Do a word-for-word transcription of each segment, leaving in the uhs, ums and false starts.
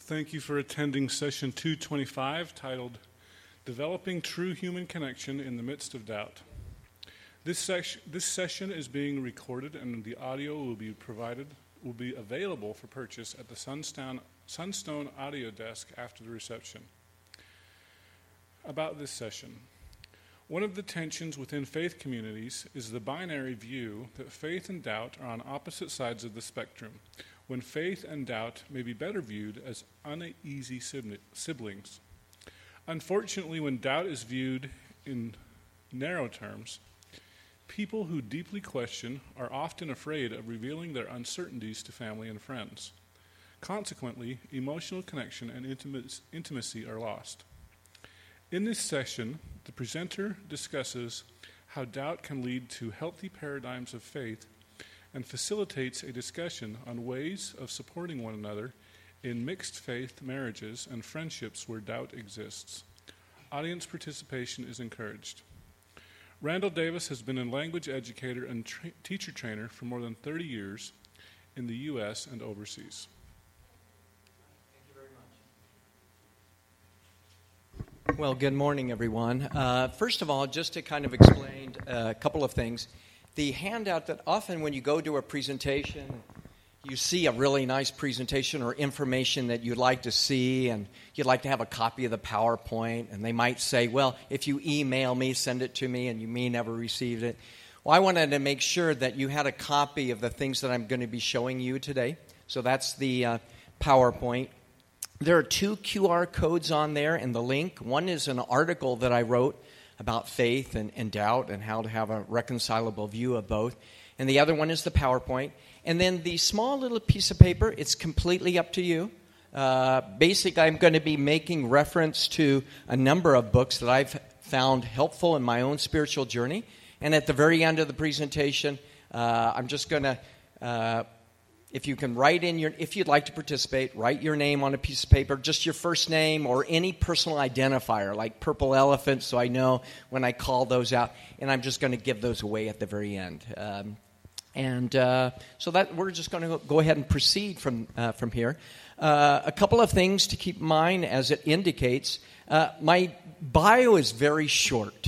Thank you for attending session two twenty-five, titled Developing True Human Connection in the Midst of Doubt. This, sec- this session is being recorded, and the audio will be provided, will be available for purchase at the Sunstone, Sunstone Audio Desk after the reception. About this session. One of the tensions within faith communities is the binary view that faith and doubt are on opposite sides of the spectrum, when faith and doubt may be better viewed as uneasy siblings. Unfortunately, when doubt is viewed in narrow terms, people who deeply question are often afraid of revealing their uncertainties to family and friends. Consequently, emotional connection and intimacy are lost. In this session, the presenter discusses how doubt can lead to healthy paradigms of faith and facilitates a discussion on ways of supporting one another in mixed faith marriages and friendships where doubt exists. Audience participation is encouraged. Randall Davis has been a language educator and tra- teacher trainer for more than thirty years in the U S and overseas. Thank you very much. Well, good morning, everyone. Uh, first of all, just to kind of explain a couple of things. The handout that often when you go to a presentation, you see a really nice presentation or information that you'd like to see, and you'd like to have a copy of the PowerPoint, and they might say, well, if you email me, send it to me, and you may never received it. Well, I wanted to make sure that you had a copy of the things that I'm going to be showing you today. So that's the uh, PowerPoint. There are two Q R codes on there in the link. One is an article that I wrote about faith and, and doubt and how to have a reconcilable view of both. And the other one is the PowerPoint. And then the small little piece of paper, it's completely up to you. Uh, basically, I'm going to be making reference to a number of books that I've found helpful in my own spiritual journey. And at the very end of the presentation, uh, I'm just going to, uh, if you can write in your, if you'd like to participate, write your name on a piece of paper, just your first name or any personal identifier, like Purple Elephant, so I know when I call those out. And I'm just going to give those away at the very end. Um, and uh, so that we're just going to go ahead and proceed from uh, from here. Uh, a couple of things to keep in mind as it indicates. Uh, my bio is very short.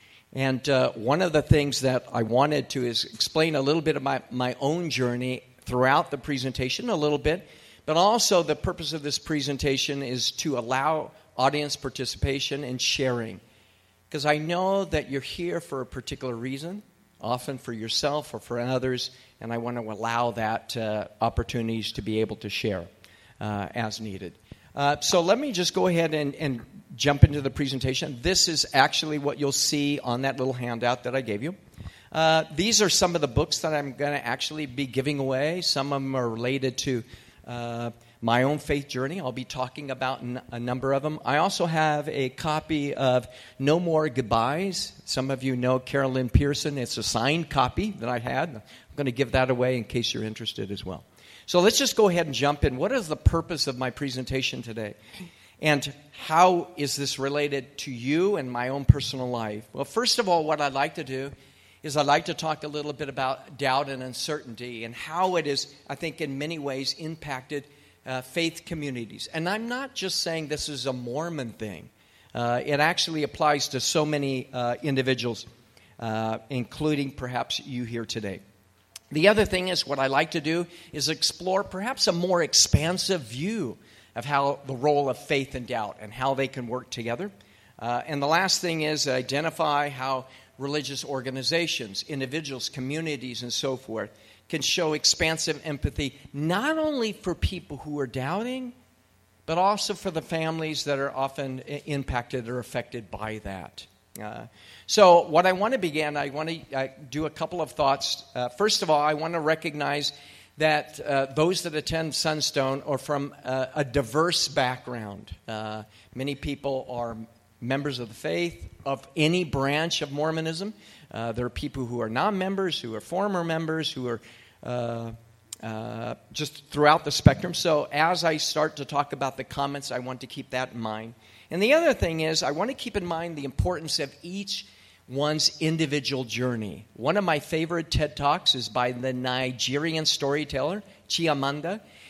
And uh, one of the things that I wanted to is explain a little bit of my, my own journey throughout the presentation a little bit, but also the purpose of this presentation is to allow audience participation and sharing. Because I know that you're here for a particular reason, often for yourself or for others, and I want to allow that uh, opportunities to be able to share uh, as needed. Uh, so let me just go ahead and, and jump into the presentation. This is actually what you'll see on that little handout that I gave you. Uh, these are some of the books that I'm going to actually be giving away. Some of them are related to uh, my own faith journey. I'll be talking about n- a number of them. I also have a copy of No More Goodbyes. Some of you know Carolyn Pearson. It's a signed copy that I had. I'm going to give that away in case you're interested as well. So let's just go ahead and jump in. What is the purpose of my presentation today? And how is this related to you and my own personal life? Well, first of all, what I'd like to do is I'd like to talk a little bit about doubt and uncertainty and how it is, I think, in many ways impacted uh, faith communities. And I'm not just saying this is a Mormon thing. Uh, it actually applies to so many uh, individuals, uh, including perhaps you here today. The other thing is what I like to do is explore perhaps a more expansive view of how the role of faith and doubt and how they can work together. Uh, and the last thing is identify how religious organizations, individuals, communities, and so forth can show expansive empathy not only for people who are doubting, but also for the families that are often impacted or affected by that. Uh, so what I want to begin, I want to uh, do a couple of thoughts. Uh, first of all, I want to recognize that uh, those that attend Sunstone are from uh, a diverse background. Uh, many people are members of the faith, of any branch of Mormonism. Uh, there are people who are non-members, who are former members, who are uh, uh, just throughout the spectrum. So as I start to talk about the comments, I want to keep that in mind. And the other thing is, I want to keep in mind the importance of each one's individual journey. One of my favorite TED Talks is by the Nigerian storyteller, Chimamanda.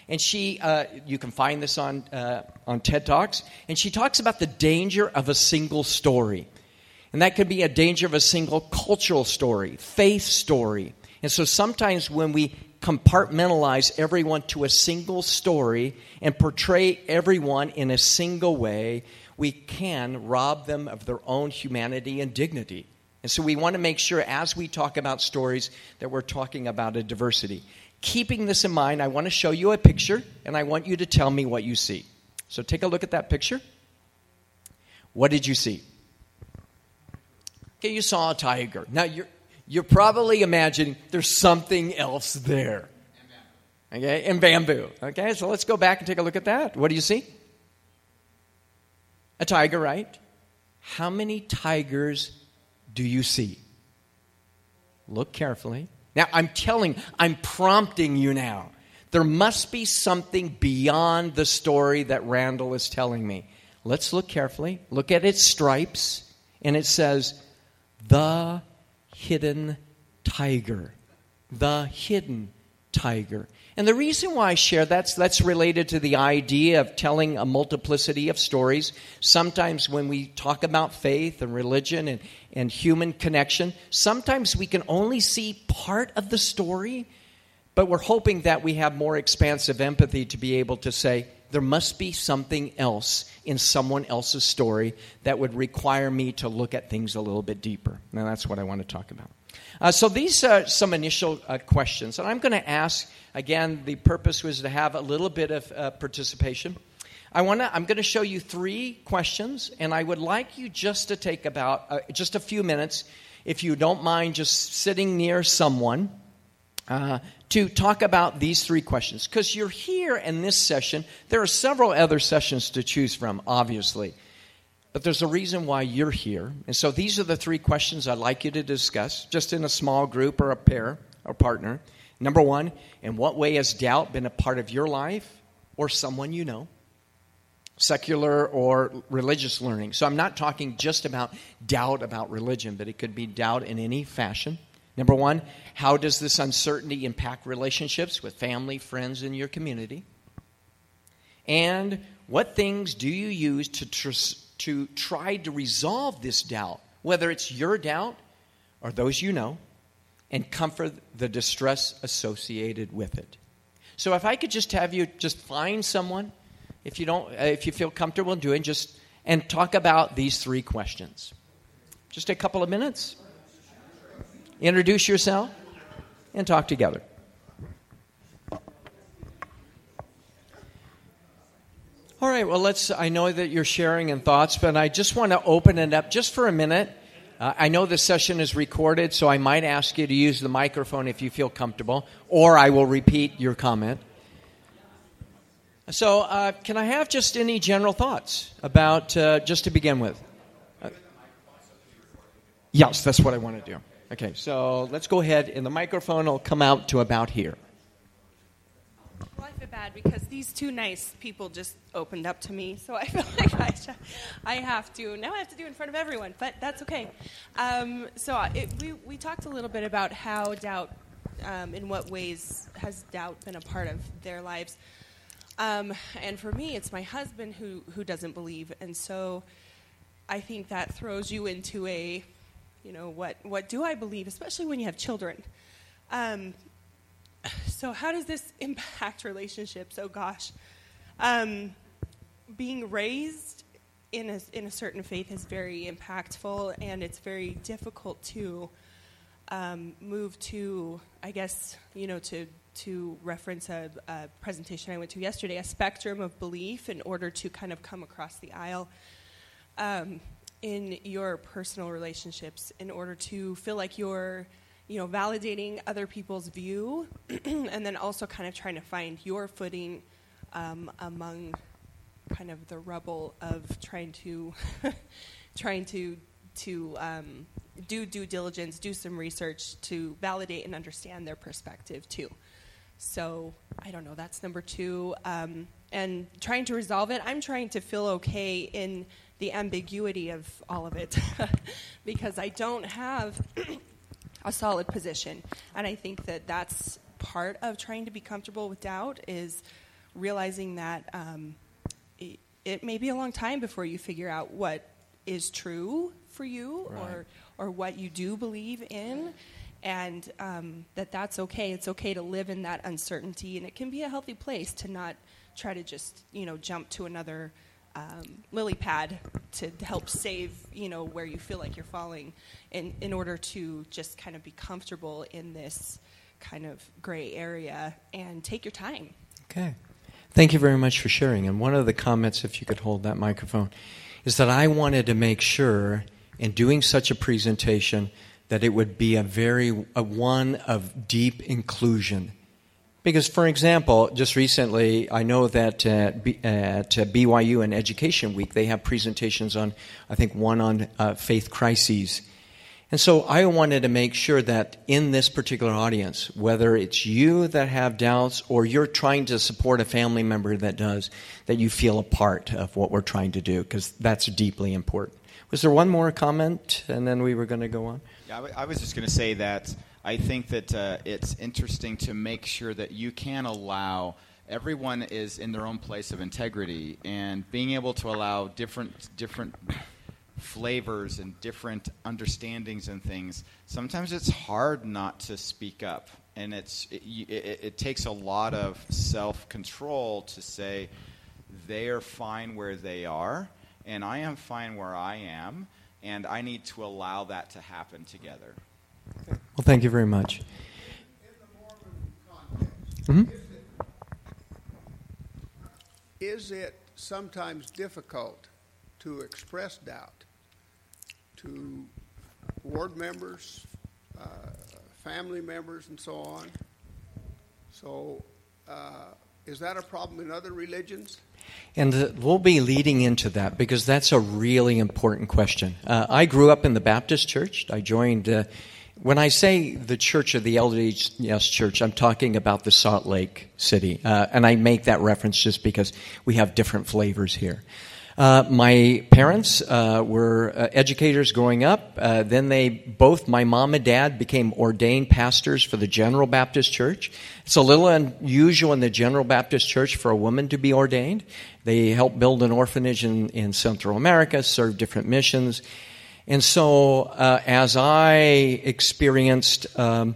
And she, uh, you can find this on uh, on TED Talks, and she talks about the danger of a single story. And that could be a danger of a single cultural story, faith story. And so sometimes when we compartmentalize everyone to a single story and portray everyone in a single way, we can rob them of their own humanity and dignity. And so we want to make sure as we talk about stories that we're talking about a diversity. Keeping this in mind, I want to show you a picture, and I want you to tell me what you see. So take a look at that picture. What did you see? Okay, you saw a tiger. Now, you're, you're probably imagining there's something else there. Okay, and bamboo. Okay, so let's go back and take a look at that. What do you see? A tiger, right? How many tigers do you see? Look carefully. Now, I'm telling, I'm prompting you now. There must be something beyond the story that Randall is telling me. Let's look carefully. Look at its stripes. And it says, the hidden tiger. The hidden tiger. And the reason why I share that's that's related to the idea of telling a multiplicity of stories. Sometimes when we talk about faith and religion and, and human connection, sometimes we can only see part of the story, but we're hoping that we have more expansive empathy to be able to say, there must be something else in someone else's story that would require me to look at things a little bit deeper. Now, that's what I want to talk about. Uh, so these are some initial uh, questions. And I'm going to ask, again, the purpose was to have a little bit of uh, participation. I want to. I'm going to show you three questions, and I would like you just to take about uh, just a few minutes, if you don't mind just sitting near someone, uh, to talk about these three questions. Because you're here in this session. There are several other sessions to choose from, obviously. But there's a reason why you're here. And so these are the three questions I'd like you to discuss, just in a small group or a pair or partner. Number one, in what way has doubt been a part of your life or someone you know? Secular or religious learning. So I'm not talking just about doubt about religion, but it could be doubt in any fashion. Number one, how does this uncertainty impact relationships with family, friends, and your community? And what things do you use to tr- to try to resolve this doubt, whether it's your doubt or those you know, and comfort the distress associated with it? So if I could just have you just find someone, if you don't, if you feel comfortable doing, just and talk about these three questions. Just a couple of minutes. Introduce yourself and talk together. All right, well, let's, I know that you're sharing in thoughts, but I just want to open it up just for a minute. Uh, I know this session is recorded, so I might ask you to use the microphone if you feel comfortable, or I will repeat your comment. So uh, can I have just any general thoughts about, uh, just to begin with? Uh, yes, that's what I want to do. Okay, so let's go ahead, and the microphone will come out to about here. Well, I feel bad because these two nice people just opened up to me, so I feel like I, sh- I have to. Now I have to do it in front of everyone, but that's okay. Um, so it, we, we talked a little bit about how doubt, um, in what ways has doubt been a part of their lives. Um, and for me, it's my husband who, who doesn't believe, and so I think that throws you into a, you know, what, what do I believe, especially when you have children. Um So how does this impact relationships? Oh, gosh. Um, being raised in a, in a certain faith is very impactful, and it's very difficult to um, move to, I guess, you know, to, to reference a, a presentation I went to yesterday, a spectrum of belief in order to kind of come across the aisle um, in your personal relationships, in order to feel like you're, you know, validating other people's view, and then also kind of trying to find your footing um, among kind of the rubble of trying to trying to to um, do due diligence, do some research to validate and understand their perspective too. So I don't know. That's number two. Um, and trying to resolve it. I'm trying to feel okay in the ambiguity of all of it because I don't have a solid position. And I think that that's part of trying to be comfortable with doubt is realizing that um, it, it may be a long time before you figure out what is true for you, Right. or or what you do believe in, and um, that that's okay. It's okay to live in that uncertainty, and it can be a healthy place to not try to just, you know, jump to another um, lily pad to help save, you know, where you feel like you're falling, in, in order to just kind of be comfortable in this kind of gray area and take your time. Okay. Thank you very much for sharing. And one of the comments, if you could hold that microphone, is that I wanted to make sure in doing such a presentation that it would be a very a one of deep inclusion. Because, for example, just recently, I know that uh, B, at uh, B Y U and Education Week, they have presentations on, I think, one on uh, faith crises. And so I wanted to make sure that in this particular audience, whether it's you that have doubts or you're trying to support a family member that does, that you feel a part of what we're trying to do, because that's deeply important. Was there one more comment, and then we were going to go on? Yeah, I, w- I was just going to say that I think that uh, it's interesting to make sure that you can allow everyone is in their own place of integrity, and being able to allow different different flavors and different understandings and things. Sometimes it's hard not to speak up, and it's it, it, it takes a lot of self-control to say they are fine where they are, and I am fine where I am, and I need to allow that to happen together. Well, thank you very much. In the Mormon context, Mm-hmm. is it, is it sometimes difficult to express doubt to ward members, uh, family members, and so on? So uh, is that a problem in other religions? And uh, we'll be leading into that because that's a really important question. Uh, I grew up in the Baptist church. I joined, uh, when I say the church of the L D S Church, I'm talking about the Salt Lake City. Uh, and I make that reference just because we have different flavors here. Uh, my parents uh, were uh, educators growing up. Uh, then they both, my mom and dad, became ordained pastors for the General Baptist Church. It's a little unusual in the General Baptist Church for a woman to be ordained. They helped build an orphanage in, in Central America, served different missions. And so uh, as I experienced um,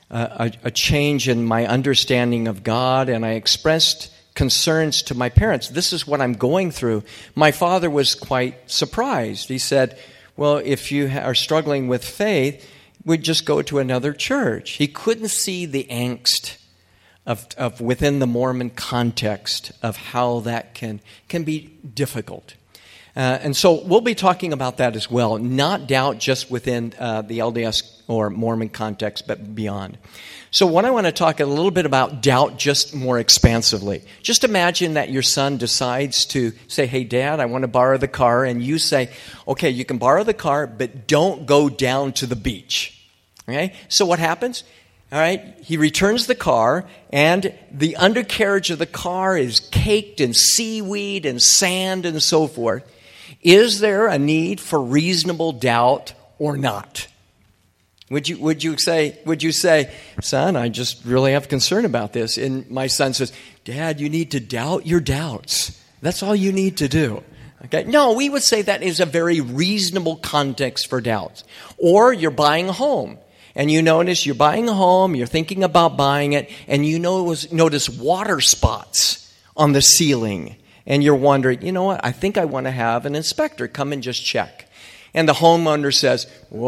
a, a change in my understanding of God, and I expressed concerns to my parents, this is what I'm going through, my father was quite surprised. He said, well, if you are struggling with faith, we'd just go to another church. He couldn't see the angst of, of within the Mormon context of how that can, can be difficult. Uh, and so we'll be talking about that as well, not doubt just within uh, the L D S or Mormon context, but beyond. So what I want to talk a little bit about doubt just more expansively. Just imagine that your son decides to say, hey, Dad, I want to borrow the car. And you say, okay, you can borrow the car, but don't go down to the beach. Okay? So what happens? All right, he returns the car, and the undercarriage of the car is caked in seaweed and sand and so forth. Is there a need for reasonable doubt or not? Would you would you say would you say, son, I just really have concern about this? And my son says, Dad, you need to doubt your doubts. That's all you need to do. Okay? No, we would say that is a very reasonable context for doubts. Or you're buying a home, and you notice you're buying a home, you're thinking about buying it, and you notice, notice water spots on the ceiling. And you're wondering, you know what, I think I want to have an inspector come and just check. And the homeowner says,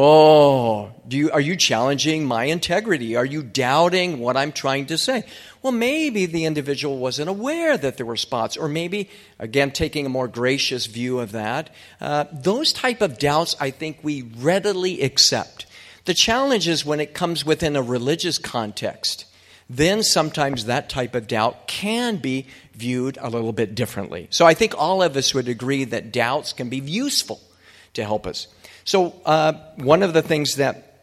whoa, do you, are you challenging my integrity? Are you doubting what I'm trying to say? Well, maybe the individual wasn't aware that there were spots. Or maybe, again, taking a more gracious view of that. Uh, those type of doubts, I think we readily accept. The challenge is when it comes within a religious context. Then sometimes that type of doubt can be viewed a little bit differently. So I think all of us would agree that doubts can be useful to help us. So uh, one of the things that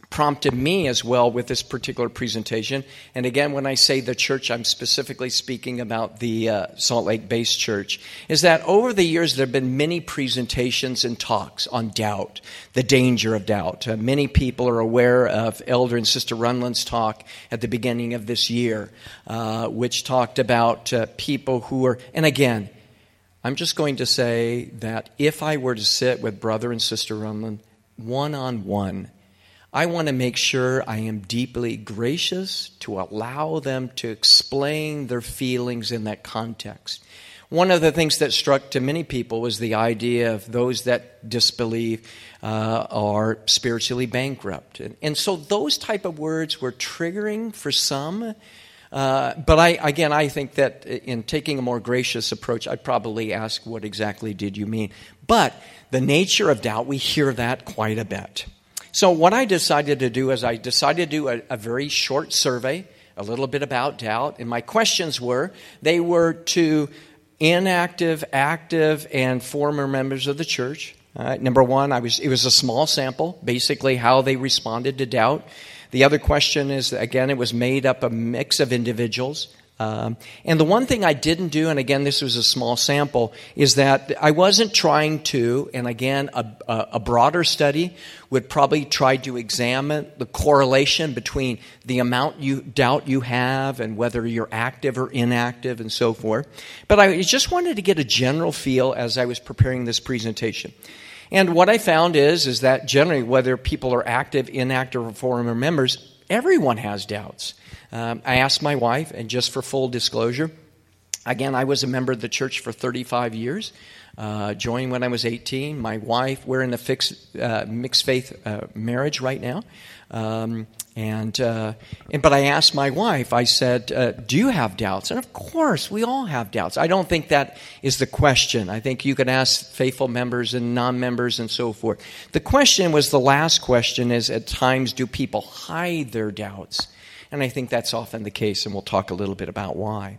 prompted me as well with this particular presentation. And again, when I say the church, I'm specifically speaking about the uh, Salt Lake-based church, is that over the years there have been many presentations and talks on doubt, the danger of doubt. Uh, many people are aware of Elder and Sister Runland's talk at the beginning of this year, uh, which talked about uh, people who are, and again, I'm just going to say that if I were to sit with Brother and Sister Runland one-on-one, I want to make sure I am deeply gracious to allow them to explain their feelings in that context. One of the things that struck to many people was the idea of those that disbelieve uh, are spiritually bankrupt. And, and so those type of words were triggering for some. Uh, but I, again, I think that in taking a more gracious approach, I'd probably ask, what exactly did you mean? But the nature of doubt, we hear that quite a bit. So what I decided to do is I decided to do a, a very short survey, a little bit about doubt. And my questions were, they were to inactive, active, and former members of the church. Uh, number one, I was it was a small sample, basically how they responded to doubt. The other question is, again, it was made up a mix of individuals. Um, and the one thing I didn't do, and again, this was a small sample, is that I wasn't trying to, and again, a, a broader study would probably try to examine the correlation between the amount you doubt you have and whether you're active or inactive and so forth. But I just wanted to get a general feel as I was preparing this presentation. And what I found is, is that generally, whether people are active, inactive, or former members, everyone has doubts. Um, I asked my wife, and just for full disclosure, again, I was a member of the church for thirty-five years, uh, joined when I was eighteen. My wife, we're in a fixed, uh, mixed faith uh, marriage right now. Um, and, uh, and but I asked my wife, I said, uh, do you have doubts? And of course, we all have doubts. I don't think that is the question. I think you can ask faithful members and non-members and so forth. The question was, the last question is, at times, do people hide their doubts? And I think that's often the case, and we'll talk a little bit about why.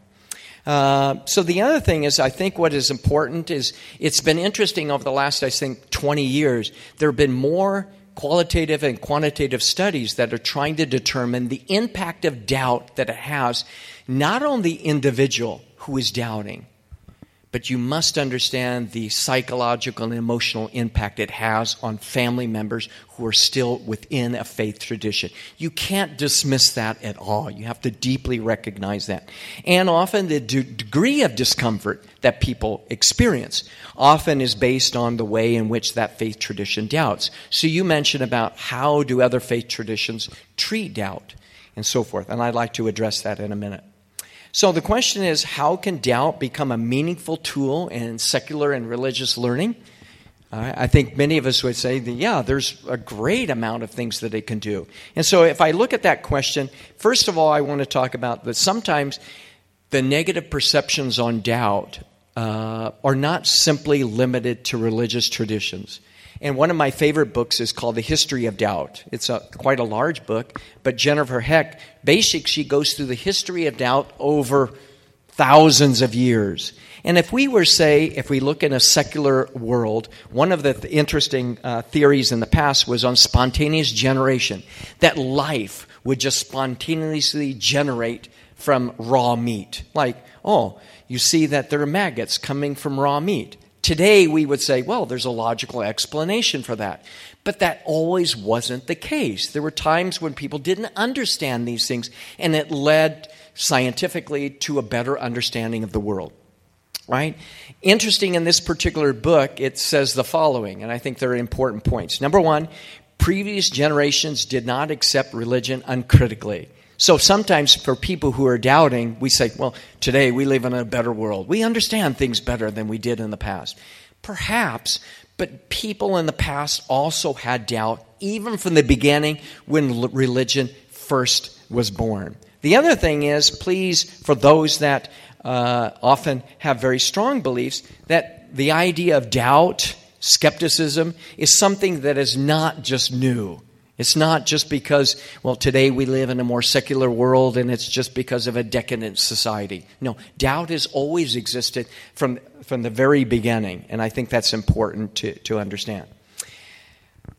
Uh, so the other thing is, I think what is important is, it's been interesting over the last, I think, twenty years, there have been more qualitative and quantitative studies that are trying to determine the impact of doubt that it has, not on the individual who is doubting, but you must understand the psychological and emotional impact it has on family members who are still within a faith tradition. You can't dismiss that at all. You have to deeply recognize that. And often the d- degree of discomfort that people experience often is based on the way in which that faith tradition doubts. So you mentioned about how do other faith traditions treat doubt and so forth. And I'd like to address that in a minute. So the question is, how can doubt become a meaningful tool in secular and religious learning? Uh, I think many of us would say that, yeah, there's a great amount of things that it can do. And so if I look at that question, first of all, I want to talk about that sometimes the negative perceptions on doubt uh, are not simply limited to religious traditions. And one of my favorite books is called The History of Doubt. It's a, quite a large book, but Jennifer Heck, basically she goes through the history of doubt over thousands of years. And if we were, say, if we look in a secular world, one of the th- interesting uh, theories in the past was on spontaneous generation, that life would just spontaneously generate from raw meat. Like, oh, you see that there are maggots coming from raw meat. Today, we would say, well, there's a logical explanation for that. But that always wasn't the case. There were times when people didn't understand these things, and it led scientifically to a better understanding of the world. Right? Interesting, in this particular book, it says the following, and I think they're important points. Number one, previous generations did not accept religion uncritically. So sometimes for people who are doubting, we say, well, today we live in a better world. We understand things better than we did in the past. Perhaps, but people in the past also had doubt, even from the beginning when religion first was born. The other thing is, please, for those that uh, often have very strong beliefs, that the idea of doubt, skepticism, is something that is not just new. It's not just because, well, today we live in a more secular world and it's just because of a decadent society. No, doubt has always existed from, from the very beginning, and I think that's important to, to understand.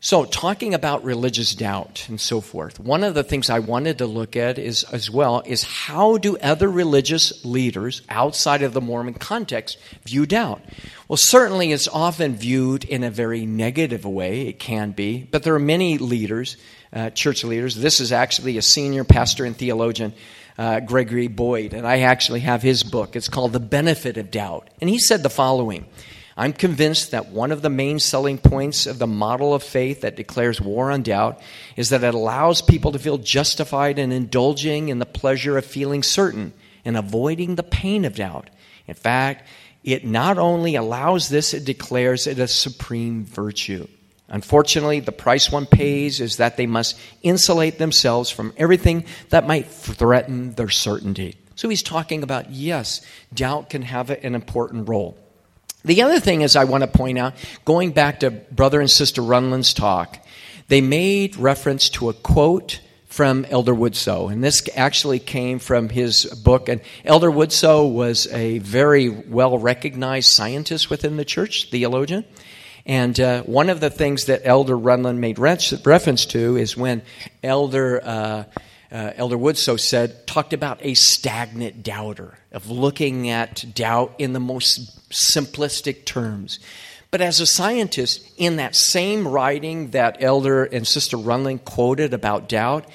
So, talking about religious doubt and so forth, one of the things I wanted to look at is, as well, is how do other religious leaders outside of the Mormon context view doubt? Well, certainly it's often viewed in a very negative way. It can be. But there are many leaders, uh, church leaders. This is actually a senior pastor and theologian, uh, Gregory Boyd, and I actually have his book. It's called The Benefit of Doubt. And he said the following: I'm convinced that one of the main selling points of the model of faith that declares war on doubt is that it allows people to feel justified in indulging in the pleasure of feeling certain and avoiding the pain of doubt. In fact, it not only allows this, it declares it a supreme virtue. Unfortunately, the price one pays is that they must insulate themselves from everything that might threaten their certainty. So he's talking about, yes, doubt can have an important role. The other thing is I want to point out, going back to Brother and Sister Runland's talk, they made reference to a quote from Elder Woodsoe. And this actually came from his book. And Elder Woodsoe was a very well-recognized scientist within the church, theologian. And uh, one of the things that Elder Runland made reference to is when Elder uh, uh, Elder Woodsoe said, talked about a stagnant doubter, of looking at doubt in the most simplistic terms. But as a scientist, in that same writing that Elder and Sister Runland quoted about doubt,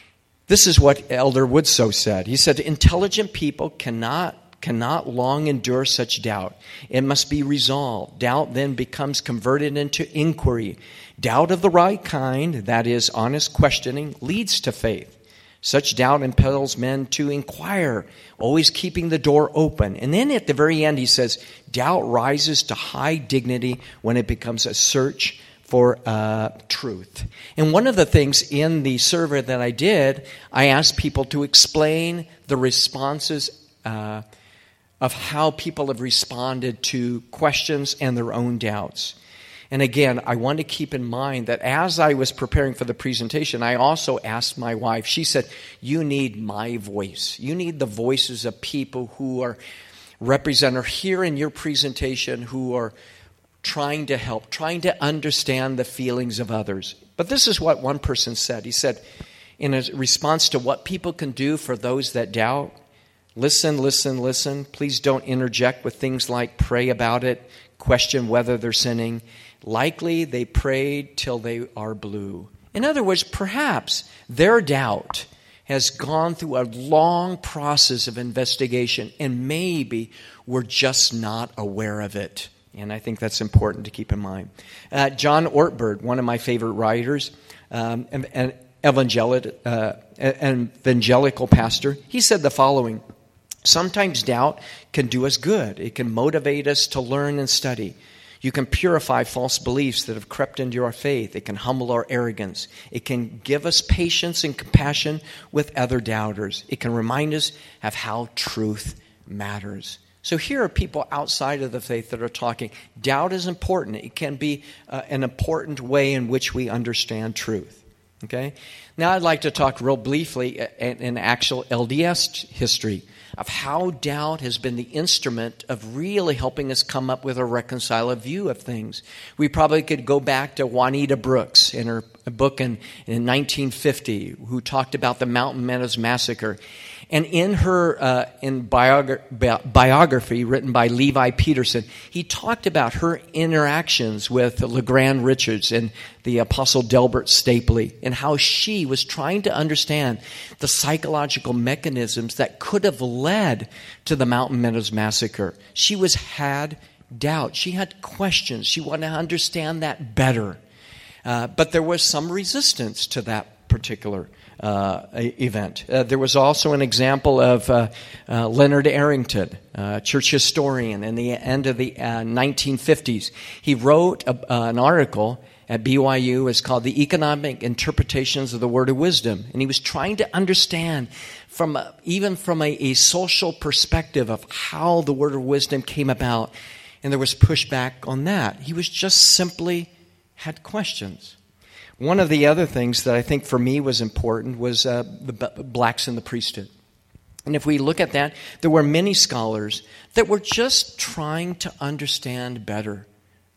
this is what Elder Woodsoe said. He said, intelligent people cannot cannot long endure such doubt. It must be resolved. Doubt then becomes converted into inquiry. Doubt of the right kind, that is, honest questioning, leads to faith. Such doubt impels men to inquire, always keeping the door open. And then at the very end he says, doubt rises to high dignity when it becomes a search for uh, truth. And one of the things in the survey that I did, I asked people to explain the responses uh, of how people have responded to questions and their own doubts. And again, I want to keep in mind that as I was preparing for the presentation, I also asked my wife, she said, you need my voice. You need the voices of people who are represented here in your presentation, who are trying to help, trying to understand the feelings of others. But this is what one person said. He said, in a response to what people can do for those that doubt, listen, listen, listen. Please don't interject with things like pray about it, question whether they're sinning. Likely they prayed till they are blue. In other words, perhaps their doubt has gone through a long process of investigation and maybe we're just not aware of it. And I think that's important to keep in mind. Uh, John Ortberg, one of my favorite writers, um, an, an evangelical, uh, an evangelical pastor, he said the following: sometimes doubt can do us good. It can motivate us to learn and study. You can purify false beliefs that have crept into our faith. It can humble our arrogance. It can give us patience and compassion with other doubters. It can remind us of how truth matters. So here are people outside of the faith that are talking. Doubt is important. It can be uh, an important way in which we understand truth. Okay? Now I'd like to talk real briefly in, in actual L D S history of how doubt has been the instrument of really helping us come up with a reconciled view of things. We probably could go back to Juanita Brooks in her book in, in nineteen fifty, who talked about the Mountain Meadows Massacre. And in her uh, in biogra- bi- biography written by Levi Peterson, he talked about her interactions with LeGrand Richards and the Apostle Delbert Stapley, and how she was trying to understand the psychological mechanisms that could have led to the Mountain Meadows Massacre. She was had doubt. She had questions. She wanted to understand that better. Uh, but there was some resistance to that particular Uh, event. Uh, there was also an example of uh, uh, Leonard Arrington, uh, church historian, in the end of the uh, nineteen fifties. He wrote a, uh, an article at B Y U. It's called The Economic Interpretations of the Word of Wisdom. And he was trying to understand, from a, even from a, a social perspective, of how the Word of Wisdom came about. And there was pushback on that. He was just simply had questions. One of the other things that I think for me was important was uh, the b- blacks in the priesthood. And if we look at that, there were many scholars that were just trying to understand better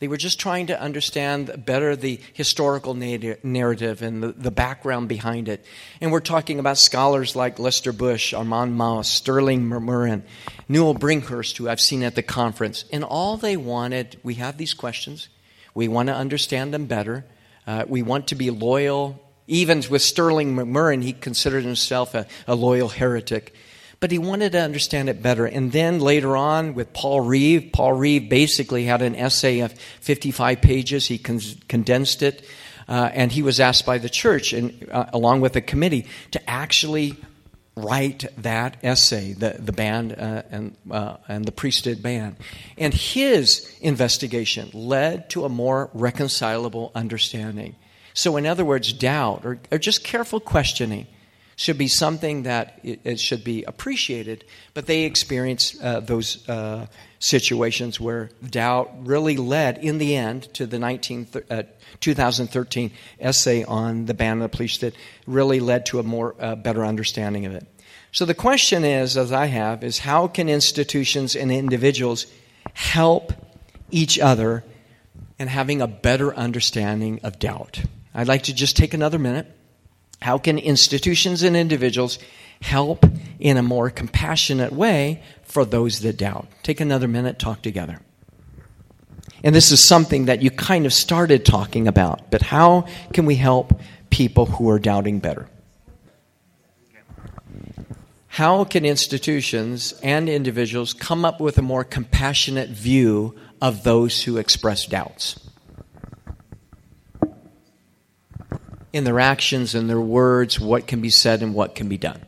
They were just trying to understand better the historical narrative and the, the background behind it. And we're talking about scholars like Lester Bush, Armand Maus, Sterling Murrin, Newell Brinkhurst, who I've seen at the conference. And all they wanted, we have these questions. We want to understand them better. Uh, we want to be loyal. Even with Sterling Murrin, he considered himself a, a loyal heretic. But he wanted to understand it better. And then later on with Paul Reeve, Paul Reeve basically had an essay of fifty-five pages. He con- condensed it. Uh, and he was asked by the church, and uh, along with the committee, to actually write that essay, the, the band uh, and, uh, and the priesthood ban. And his investigation led to a more reconcilable understanding. So in other words, doubt or, or just careful questioning should be something that it, it should be appreciated, but they experienced uh, those uh, situations where doubt really led, in the end, to the nineteen, uh, twenty thirteen essay on the ban of the police that really led to a more uh, better understanding of it. So the question is, as I have, is how can institutions and individuals help each other in having a better understanding of doubt? I'd like to just take another minute. How can institutions and individuals help in a more compassionate way for those that doubt? Take another minute, talk together. And this is something that you kind of started talking about, but how can we help people who are doubting better? How can institutions and individuals come up with a more compassionate view of those who express doubts? In their actions and their words, what can be said and what can be done.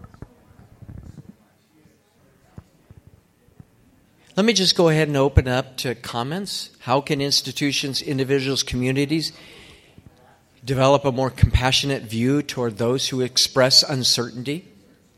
Let me just go ahead and open up to comments. How can institutions, individuals, communities develop a more compassionate view toward those who express uncertainty?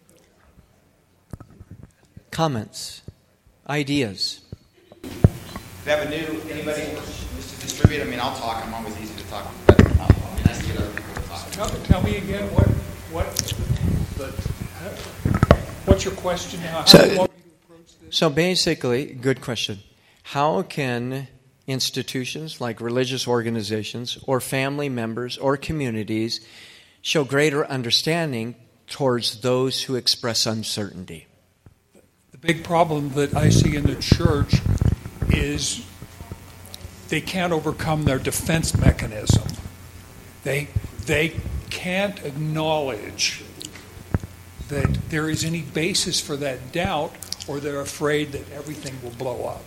Comments, ideas. Do you have a new, anybody wants to distribute? I mean, I'll talk. I'm always easy to talk. But um, I mean, I get other people to talk. Tell, tell me again what what the, what's your question now? How So- do you want me to approach this? So basically, good question. How can institutions like religious organizations or family members or communities show greater understanding towards those who express uncertainty? The big problem that I see in the church is they can't overcome their defense mechanism. They they can't acknowledge that there is any basis for that doubt, or they're afraid that everything will blow up.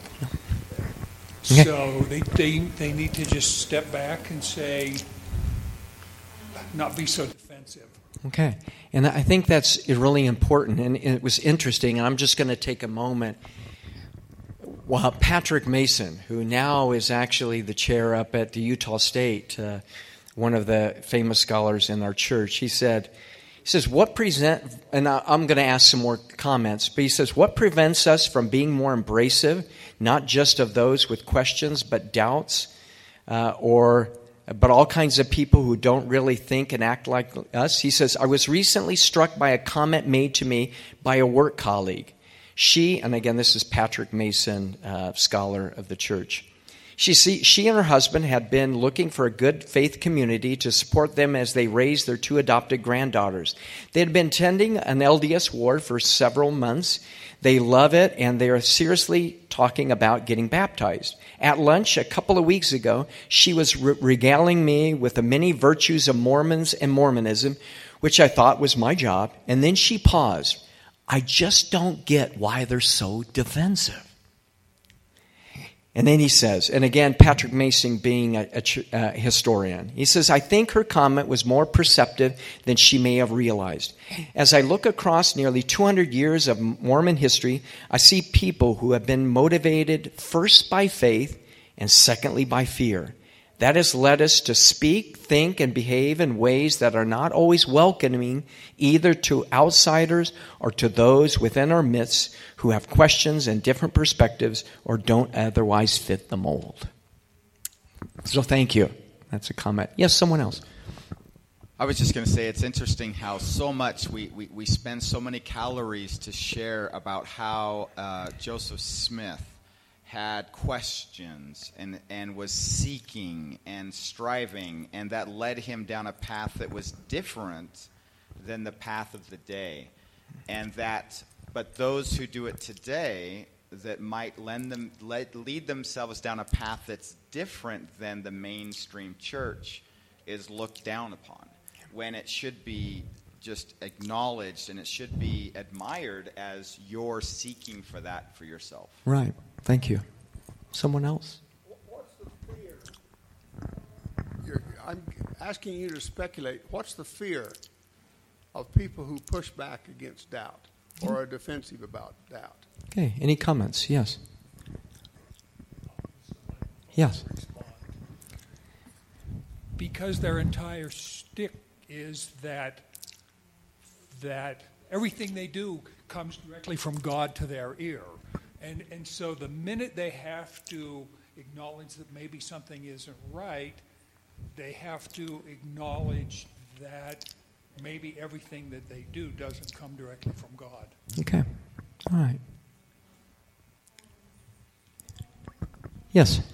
Okay. So they, they they need to just step back and say, not be so defensive. Okay. And I think that's really important. And it was interesting, and I'm just going to take a moment. Well, Patrick Mason, who now is actually the chair up at the Utah State, uh, one of the famous scholars in our church, he said, he says, what present, and I'm going to ask some more comments, but he says, what prevents us from being more embracive, not just of those with questions, but doubts, uh, or but all kinds of people who don't really think and act like us? He says, I was recently struck by a comment made to me by a work colleague. She, and again, this is Patrick Mason, uh, scholar of the church. She, see, she and her husband had been looking for a good faith community to support them as they raised their two adopted granddaughters. They had been attending an L D S ward for several months. They love it, and they are seriously talking about getting baptized. At lunch a couple of weeks ago, she was re- regaling me with the many virtues of Mormons and Mormonism, which I thought was my job. And then she paused. I just don't get why they're so defensive. And then he says, and again, Patrick Mason being a, a, a historian, he says, I think her comment was more perceptive than she may have realized. As I look across nearly two hundred years of Mormon history, I see people who have been motivated first by faith and secondly by fear. That has led us to speak, think, and behave in ways that are not always welcoming either to outsiders or to those within our midst who have questions and different perspectives or don't otherwise fit the mold. So thank you. That's a comment. Yes, someone else. I was just going to say it's interesting how so much we, we, we spend so many calories to share about how uh, Joseph Smith had questions and, and was seeking and striving, and that led him down a path that was different than the path of the day. And that, but those who do it today that might lend them, lead, lead themselves down a path that's different than the mainstream church is looked down upon, when it should be just acknowledged and it should be admired as you're seeking for that for yourself. Right. Thank you. Someone else? What's the fear? You're, I'm asking you to speculate. What's the fear of people who push back against doubt or are defensive about doubt? Okay. Any comments? Yes. Yes. Because their entire shtick is that that everything they do comes directly from God to their ear. And and so the minute they have to acknowledge that maybe something isn't right, they have to acknowledge that maybe everything that they do doesn't come directly from God. Okay. All right. Yes.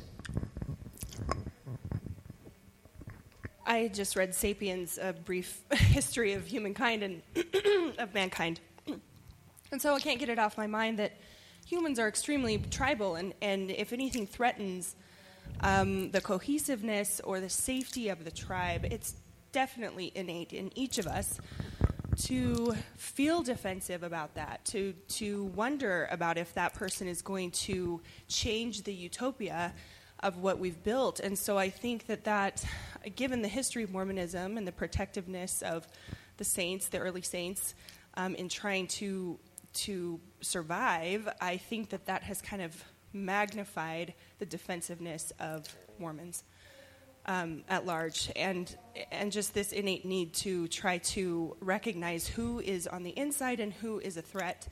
I just read *Sapiens: A Brief History of Humankind* and of mankind, and so I can't get it off my mind that humans are extremely tribal, and, and if anything threatens um, the cohesiveness or the safety of the tribe, it's definitely innate in each of us to feel defensive about that, to to wonder about if that person is going to change the utopia of what we've built. And so I think that that, given the history of Mormonism and the protectiveness of the saints, the early saints, um, in trying to to survive, I think that that has kind of magnified the defensiveness of Mormons um, at large, and and just this innate need to try to recognize who is on the inside and who is a threat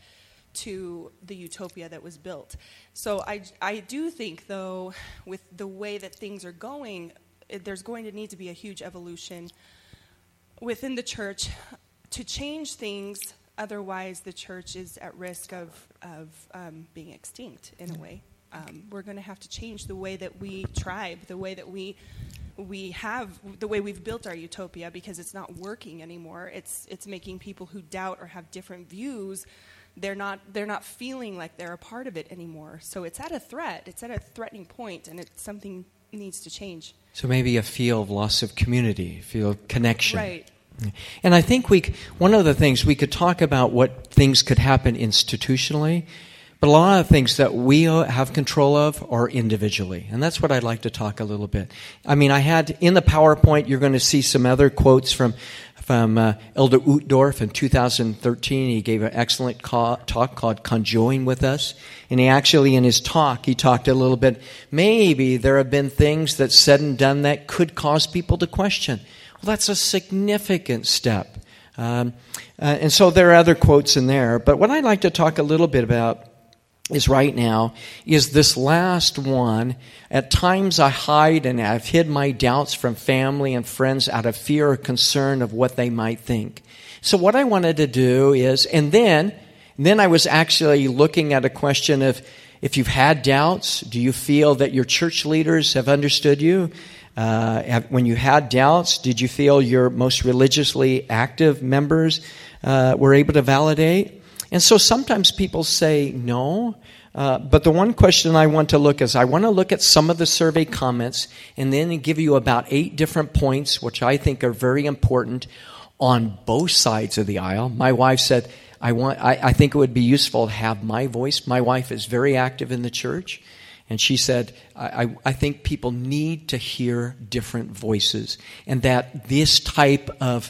to the utopia that was built. So I, I do think, though, with the way that things are going, it, there's going to need to be a huge evolution within the church to change things. Otherwise, the church is at risk of, of um, being extinct in a way. Um, we're going to have to change the way that we tribe, the way that we we have, the way we've built our utopia, because it's not working anymore. It's it's making people who doubt or have different views, they're not they're not feeling like they're a part of it anymore. So it's at a threat. It's at a threatening point, and it's something needs to change. So maybe a feel of loss of community, feel of connection. Right. And I think we, one of the things, we could talk about what things could happen institutionally, but a lot of things that we have control of are individually. And that's what I'd like to talk a little bit. I mean, I had, in the PowerPoint, you're going to see some other quotes from from uh, Elder Uchtdorf in two thousand thirteen. He gave an excellent ca- talk called Conjoin with Us. And he actually, in his talk, he talked a little bit, maybe there have been things that's said and done that could cause people to question. Well, that's a significant step. Um, uh, and so there are other quotes in there. But what I'd like to talk a little bit about is right now is this last one. At times I hide and I've hid my doubts from family and friends out of fear or concern of what they might think. So what I wanted to do is, and then, then I was actually looking at a question of, if you've had doubts, do you feel that your church leaders have understood you? Uh, have, when you had doubts, did you feel your most religiously active members uh, were able to validate? And so sometimes people say no, uh, but the one question I want to look is I want to look at some of the survey comments and then give you about eight different points, which I think are very important on both sides of the aisle. My wife said, I want. I, I think it would be useful to have my voice. My wife is very active in the church. And she said, I, I think people need to hear different voices, and that this type of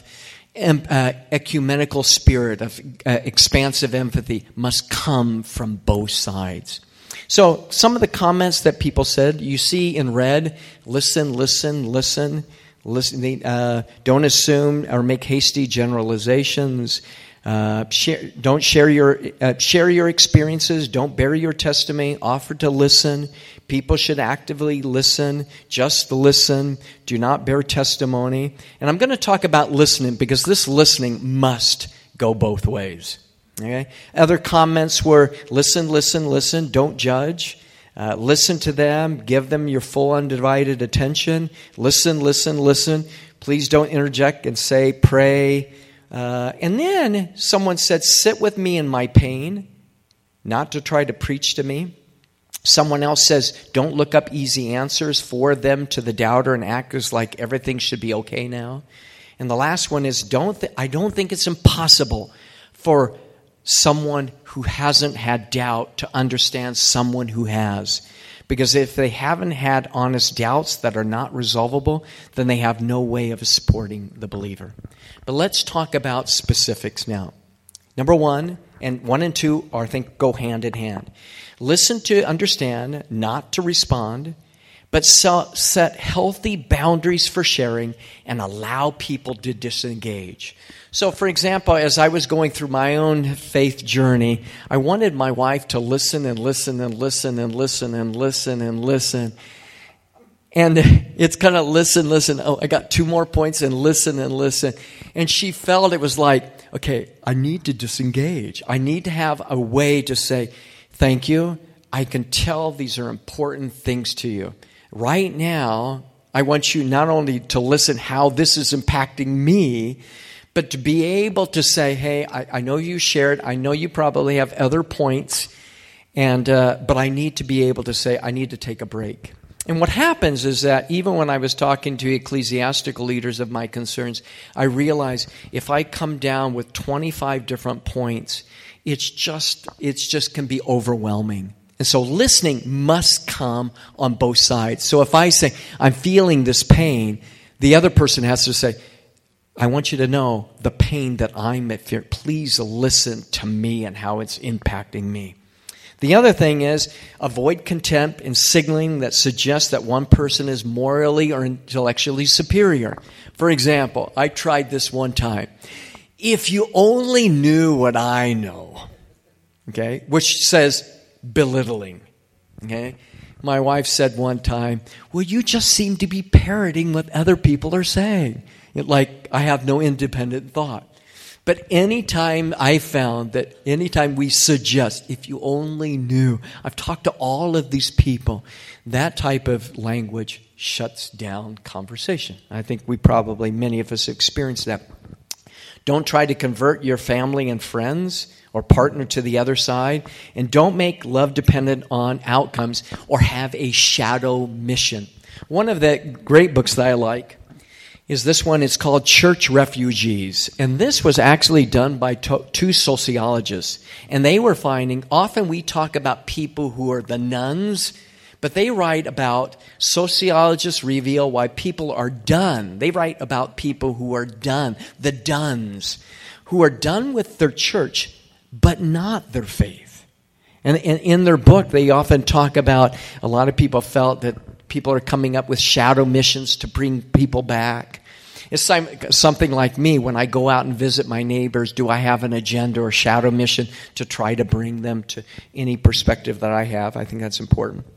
uh, ecumenical spirit of uh, expansive empathy must come from both sides. So some of the comments that people said, you see in red, listen, listen, listen, listen. Uh, don't assume or make hasty generalizations. Uh, share, don't share your uh, share your experiences. Don't bury your testimony. Offer to listen. People should actively listen. Just listen. Do not bear testimony. And I'm going to talk about listening because this listening must go both ways. Okay. Other comments were listen, listen, listen. Don't judge. Uh, listen to them. Give them your full undivided attention. Listen, listen, listen. Please don't interject and say, pray. Uh, and then someone said, sit with me in my pain, not to try to preach to me. Someone else says, don't look up easy answers for them to the doubter and act as like everything should be okay now. And the last one is, don't th- I don't think it's impossible for someone who hasn't had doubt to understand someone who has. Because if they haven't had honest doubts that are not resolvable, then they have no way of supporting the believer. But let's talk about specifics now. Number one, and one and two, are, I think, go hand in hand. Listen to understand, not to respond, but set healthy boundaries for sharing and allow people to disengage. So, for example, as I was going through my own faith journey, I wanted my wife to listen and listen and listen and listen and listen and listen. And it's kind of listen, listen. Oh, I got two more points and listen and listen. And she felt it was like, okay, I need to disengage. I need to have a way to say, thank you. I can tell these are important things to you. Right now, I want you not only to listen how this is impacting me, but to be able to say, hey, I, I know you shared. I know you probably have other points. and uh, But I need to be able to say, I need to take a break. And what happens is that even when I was talking to ecclesiastical leaders of my concerns, I realized if I come down with twenty-five different points, it's just it's just can be overwhelming. And so listening must come on both sides. So if I say, I'm feeling this pain, the other person has to say, I want you to know the pain that I'm at fear. Please listen to me and how it's impacting me. The other thing is avoid contempt and signaling that suggests that one person is morally or intellectually superior. For example, I tried this one time. If you only knew what I know, okay, which says belittling, okay. My wife said one time, well, you just seem to be parroting what other people are saying. It, like I have no independent thought. But anytime I found that anytime we suggest, if you only knew, I've talked to all of these people, that type of language shuts down conversation. I think we probably, many of us experience that. Don't try to convert your family and friends or partner to the other side. And don't make love dependent on outcomes or have a shadow mission. One of the great books that I like is this one. It's called Church Refugees. And this was actually done by to- two sociologists. And they were finding, often we talk about people who are the nuns, but they write about, sociologists reveal why people are done. They write about people who are done, the duns, who are done with their church, but not their faith. And in, in their book, they often talk about, a lot of people felt that people are coming up with shadow missions to bring people back. It's something like me when I go out and visit my neighbors. Do I have an agenda or shadow mission to try to bring them to any perspective that I have? I think that's important.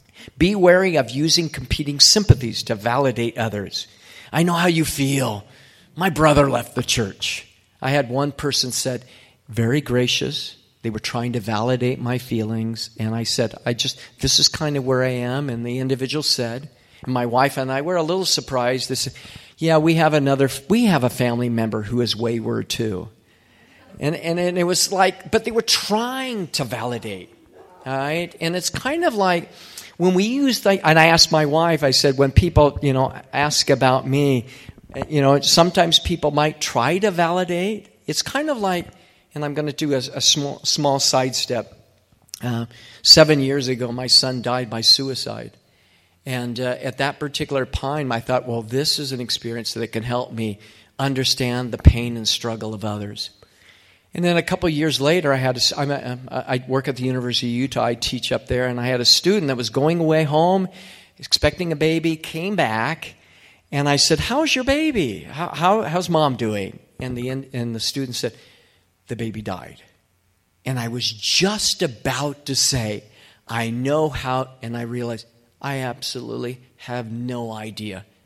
Be wary of using competing sympathies to validate others. I know how you feel. My brother left the church. I had one person said, very gracious. They were trying to validate my feelings. And I said, I just, this is kind of where I am. And the individual said, and my wife and I were a little surprised. They said, yeah, we have another, we have a family member who is wayward too. And, and, and it was like, but they were trying to validate. All right. And it's kind of like when we use, the, and I asked my wife, I said, when people, you know, ask about me, you know, sometimes people might try to validate. It's kind of like, and I'm going to do a, a small small sidestep. Uh, seven years ago, my son died by suicide. And uh, at that particular time, I thought, well, this is an experience that can help me understand the pain and struggle of others. And then a couple of years later, I had a, I'm a, I work at the University of Utah. I teach up there. And I had a student that was going away home, expecting a baby, came back. And I said, how's your baby? How, how, how's mom doing? And the, and the student said, the baby died. And I was just about to say, I know how, and I realized I absolutely have no idea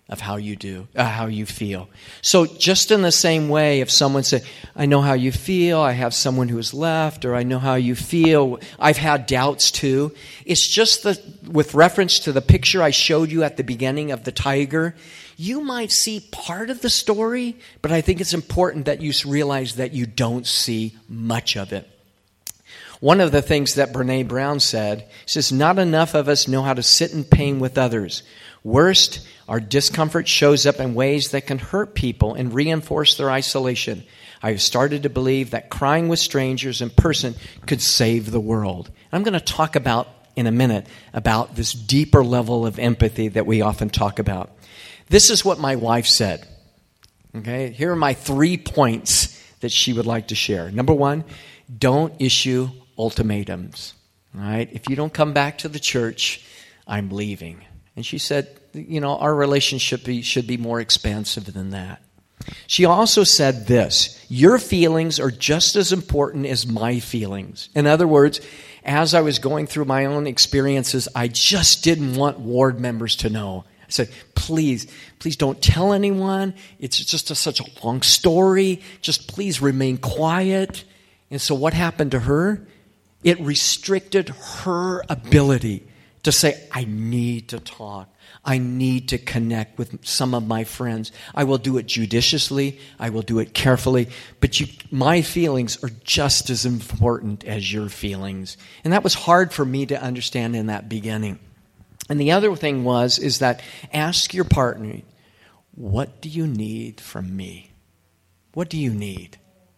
of how you do, uh, how you feel. So just in the same way, if someone said, I know how you feel, I have someone who has left, or I know how you feel, I've had doubts too. It's just the, with reference to the picture I showed you at the beginning of the tiger, you might see part of the story, but I think it's important that you realize that you don't see much of it. One of the things that Brene Brown said, says, not enough of us know how to sit in pain with others. Worst, our discomfort shows up in ways that can hurt people and reinforce their isolation. I have started to believe that crying with strangers in person could save the world. I'm going to talk about in a minute about this deeper level of empathy that we often talk about. This is what my wife said. Okay, here are my three points that she would like to share. Number one, don't issue ultimatums. All right, if you don't come back to the church, I'm leaving. And she said, you know, our relationship be, should be more expansive than that. She also said this, your feelings are just as important as my feelings. In other words, as I was going through my own experiences, I just didn't want ward members to know. I said, please, please don't tell anyone. It's just a, such a long story. Just please remain quiet. And so what happened to her? It restricted her ability to say, I need to talk. I need to connect with some of my friends. I will do it judiciously. I will do it carefully. But you, my feelings are just as important as your feelings. And that was hard for me to understand in that beginning. And the other thing was, is that ask your partner, what do you need from me? What do you need?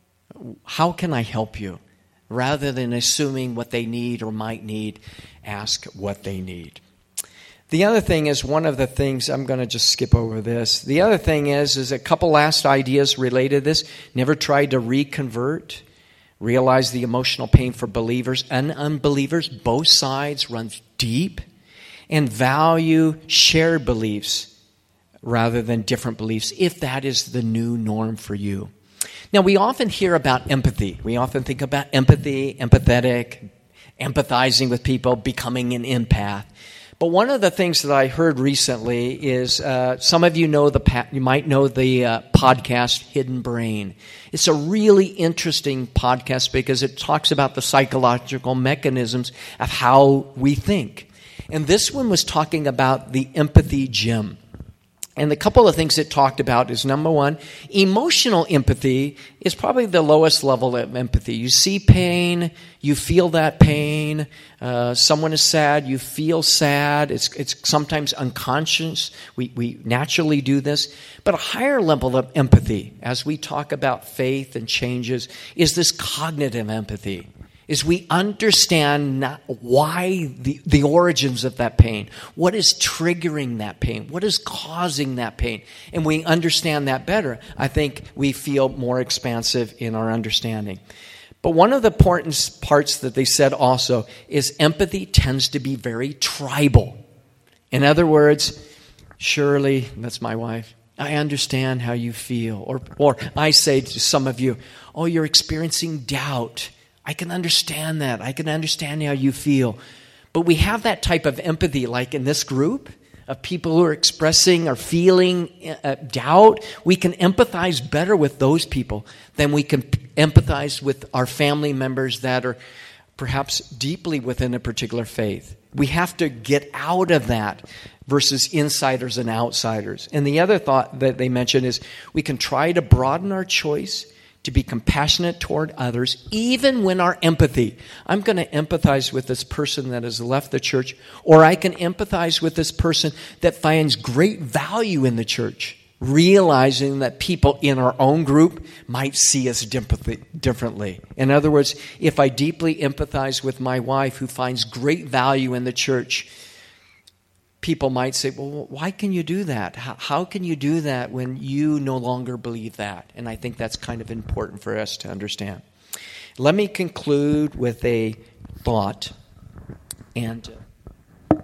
How can I help you? Rather than assuming what they need or might need, ask what they need. The other thing is, one of the things, I'm going to just skip over this. The other thing is, is a couple last ideas related to this. Never try to reconvert. Realize the emotional pain for believers and unbelievers. Both sides runs deep. And value shared beliefs rather than different beliefs, if that is the new norm for you. Now, we often hear about empathy. We often think about empathy, empathetic, empathizing with people, becoming an empath. But one of the things that I heard recently is uh, some of you know the you might know the uh, podcast Hidden Brain. It's a really interesting podcast because it talks about the psychological mechanisms of how we think. And this one was talking about the empathy gym. And the couple of things it talked about is, number one, emotional empathy is probably the lowest level of empathy. You see pain, you feel that pain. Uh, someone is sad, you feel sad. It's it's sometimes unconscious. We, we naturally do this. But a higher level of empathy, as we talk about faith and changes, is this cognitive empathy. Is we understand not why the, the origins of that pain. What is triggering that pain? What is causing that pain? And we understand that better. I think we feel more expansive in our understanding. But one of the important parts that they said also is empathy tends to be very tribal. In other words, Shirley, that's my wife, I understand how you feel. Or, or I say to some of you, oh, you're experiencing doubt. I can understand that. I can understand how you feel. But we have that type of empathy, like in this group of people who are expressing or feeling uh, doubt. We can empathize better with those people than we can empathize with our family members that are perhaps deeply within a particular faith. We have to get out of that versus insiders and outsiders. And the other thought that they mentioned is we can try to broaden our choice to be compassionate toward others, even when our empathy, I'm going to empathize with this person that has left the church, or I can empathize with this person that finds great value in the church, realizing that people in our own group might see us differently. In other words, if I deeply empathize with my wife who finds great value in the church, people might say, well, why can you do that? How, how can you do that when you no longer believe that? And I think that's kind of important for us to understand. Let me conclude with a thought. And uh,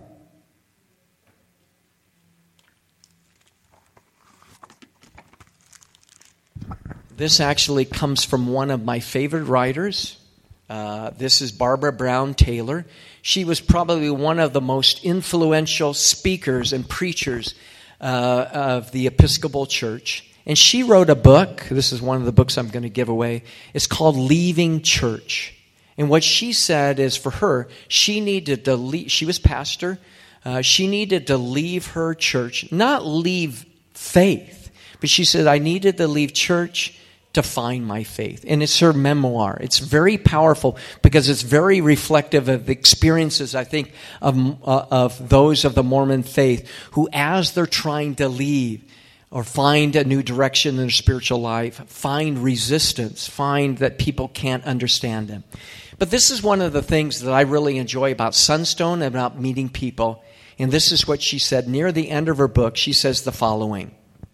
this actually comes from one of my favorite writers. Uh, this is Barbara Brown Taylor. She was probably one of the most influential speakers and preachers uh, of the Episcopal Church. And she wrote a book. This is one of the books I'm going to give away. It's called Leaving Church. And what she said is, for her, she needed to leave. She was pastor. Uh, she needed to leave her church, not leave faith, but she said, I needed to leave church to find my faith. And it's her memoir. It's very powerful because it's very reflective of the experiences, I think, of, uh, of those of the Mormon faith who, as they're trying to leave or find a new direction in their spiritual life, find resistance, find that people can't understand them. But this is one of the things that I really enjoy about Sunstone, about meeting people. And this is what she said near the end of her book. She says the following: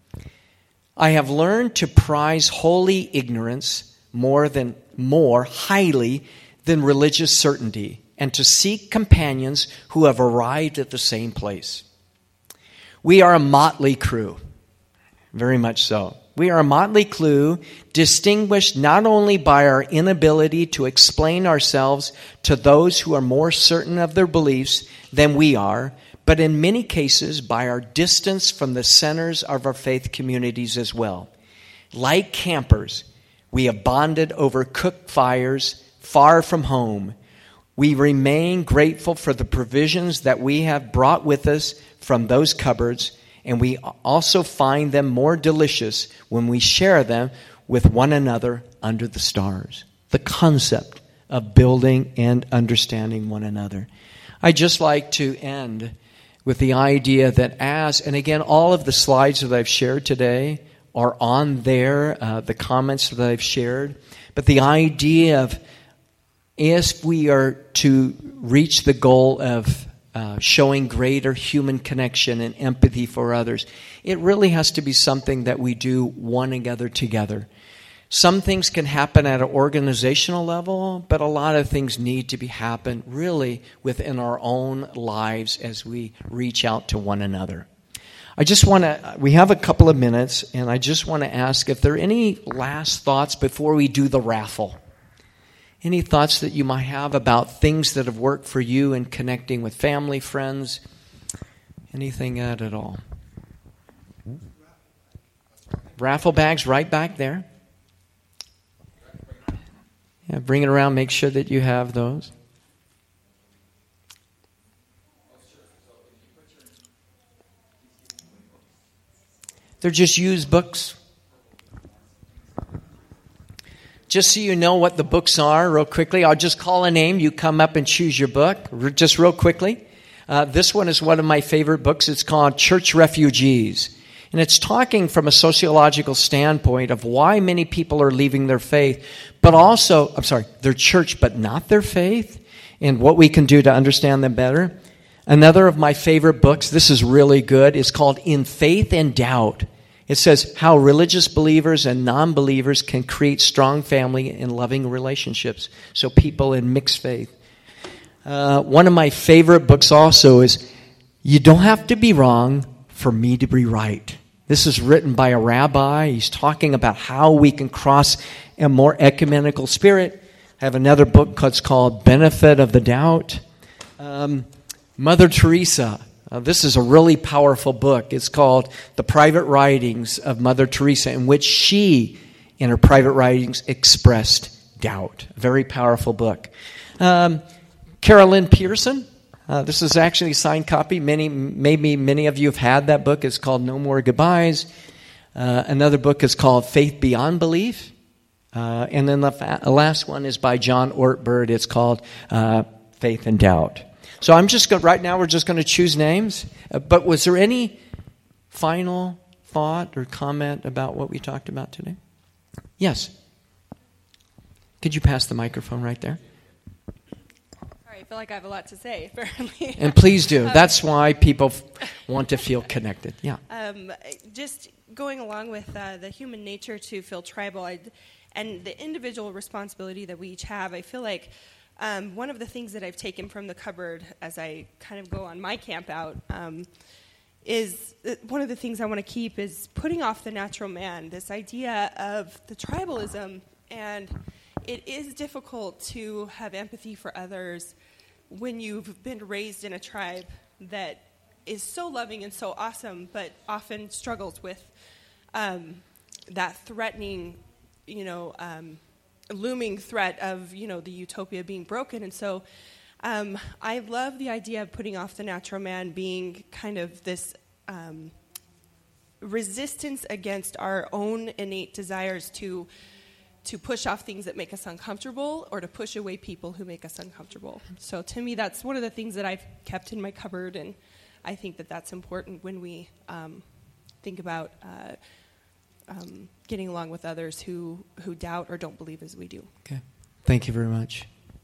I have learned to prize holy ignorance more than more highly than religious certainty, and to seek companions who have arrived at the same place. We are a motley crew, very much so. We are a motley crew, distinguished not only by our inability to explain ourselves to those who are more certain of their beliefs than we are, but in many cases by our distance from the centers of our faith communities as well. Like campers, we have bonded over cooked fires far from home. We remain grateful for the provisions that we have brought with us from those cupboards, and we also find them more delicious when we share them with one another under the stars. The concept of building and understanding one another. I'd just like to end with the idea that as, and again, all of the slides that I've shared today are on there, uh, the comments that I've shared, but the idea of if we are to reach the goal of uh, showing greater human connection and empathy for others, it really has to be something that we do one together together. Some things can happen at an organizational level, but a lot of things need to be happen really within our own lives as we reach out to one another. I just want to, we have a couple of minutes, and I just want to ask if there are any last thoughts before we do the raffle. Any thoughts that you might have about things that have worked for you in connecting with family, friends, anything at all? Raffle bags right back there. Yeah, bring it around. Make sure that you have those. They're just used books. Just so you know what the books are, real quickly, I'll just call a name. You come up and choose your book, just real quickly. Uh, this one is one of my favorite books. It's called Church Refugees. And it's talking from a sociological standpoint of why many people are leaving their faith, but also, I'm sorry, their church, but not their faith, and what we can do to understand them better. Another of my favorite books, this is really good, is called In Faith and Doubt. It says how religious believers and non-believers can create strong family and loving relationships. So people in mixed faith. Uh, one of my favorite books also is You Don't Have to Be Wrong for Me to Be Right. This is written by a rabbi. He's talking about how we can cross a more ecumenical spirit. I have another book that's called Benefit of the Doubt. Um, Mother Teresa. Uh, this is a really powerful book. It's called The Private Writings of Mother Teresa, in which she, in her private writings, expressed doubt. A very powerful book. Um, Carolyn Pearson. Uh, this is actually a signed copy. Many, maybe many of you have had that book. It's called No More Goodbyes. Uh, another book is called Faith Beyond Belief. Uh, and then the fa- last one is by John Ortberg. It's called uh, Faith and Doubt. So I'm just going, right now we're just going to choose names. Uh, but was there any final thought or comment about what we talked about today? Yes. Could you pass the microphone right there? Sorry, I feel like I have a lot to say, apparently. And please do. That's why people f- want to feel connected. Yeah. Um, just going along with uh, the human nature to feel tribal I, and the individual responsibility that we each have, I feel like Um, one of the things that I've taken from the cupboard as I kind of go on my camp out um, is uh, one of the things I want to keep is putting off the natural man, this idea of the tribalism. And it is difficult to have empathy for others when you've been raised in a tribe that is so loving and so awesome, but often struggles with um, that threatening, you know, um, looming threat of, you know, the utopia being broken. And so um, I love the idea of putting off the natural man being kind of this um, resistance against our own innate desires to to push off things that make us uncomfortable or to push away people who make us uncomfortable. So to me, that's one of the things that I've kept in my cupboard, and I think that that's important when we um, think about uh, um, getting along with others who, who doubt or don't believe as we do. Okay. Thank you very much.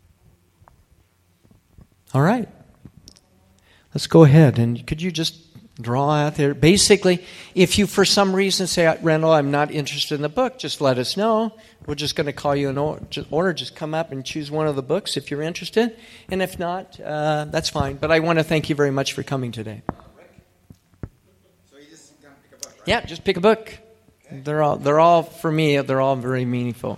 All right. Let's go ahead. And could you just draw out there? Basically, if you for some reason say, Randall, I'm not interested in the book, just let us know. We're just going to call you an order. Just come up and choose one of the books if you're interested. And if not, uh, that's fine. But I want to thank you very much for coming today. So you just gonna pick a book, right? Yeah, just pick a book. Okay. They're all, they're all, for me, they're all very meaningful.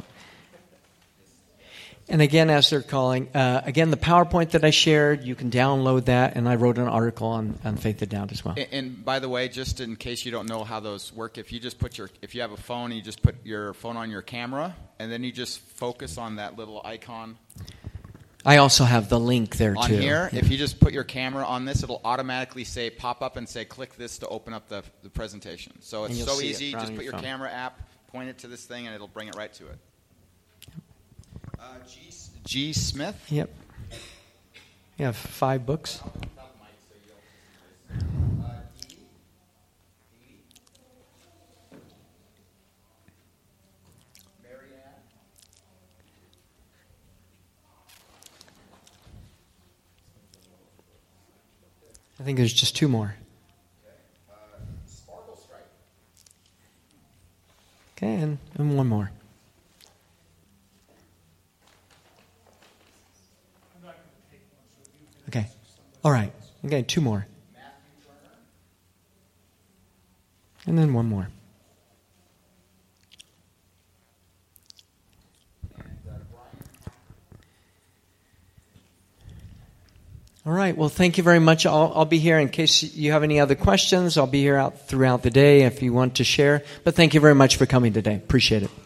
And again, as they're calling, uh, again, the PowerPoint that I shared, you can download that, and I wrote an article on, on Faith to Doubt as well. And, and by the way, just in case you don't know how those work, if you just put your, if you have a phone, you just put your phone on your camera, and then you just focus on that little icon. I also have the link there, on too. On here, yeah. If you just put your camera on this, it'll automatically say, pop up and say, click this to open up the, the presentation. So it's so easy. Just put your, your camera app, point it to this thing, and it'll bring it right to it. Uh, G, G. Smith? Yep. You have five books. I think there's just two more. Okay, and, and one more. Okay. All right. Okay, two more. And then one more. All right. Well, thank you very much. I'll, I'll be here in case you have any other questions. I'll be here out throughout the day if you want to share. But thank you very much for coming today. Appreciate it.